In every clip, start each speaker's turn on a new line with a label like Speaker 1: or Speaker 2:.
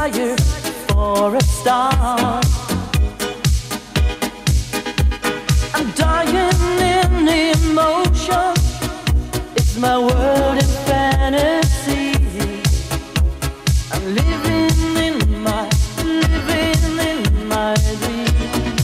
Speaker 1: desire for a star. I'm dying in emotion. It's my world in fantasy. I'm living in my dream.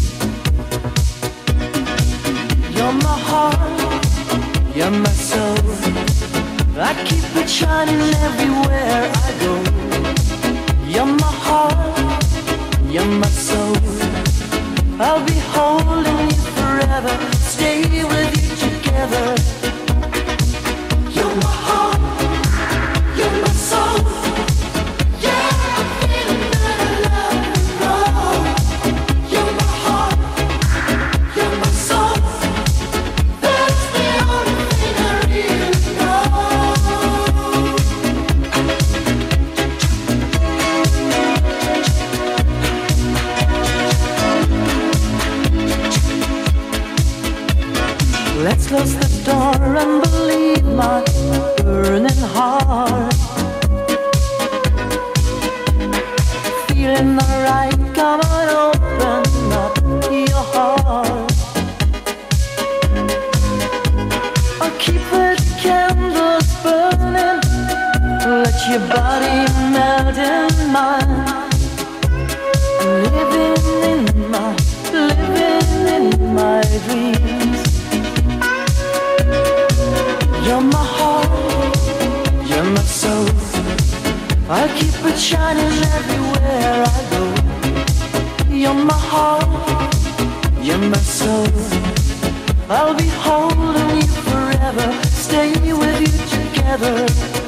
Speaker 1: You're my heart, you're my soul. I keep it shining everywhere I go. You're my heart, you're my soul. I'll be holding you forever, stay with you together. You're my heart, you're my soul. Yeah, I'm feeling that I love and roll. You're my heart, you're my soul. That's the only thing I really know. Let's close the door and believe my burning heart. Feeling alright, come on, open up your heart. I'll keep the candles burning, let your body melt in mine. I'm living in my dreams. You're my heart, you're my soul. I'll keep it shining everywhere I go. You're my heart, you're my soul. I'll be holding you forever, stay with you together.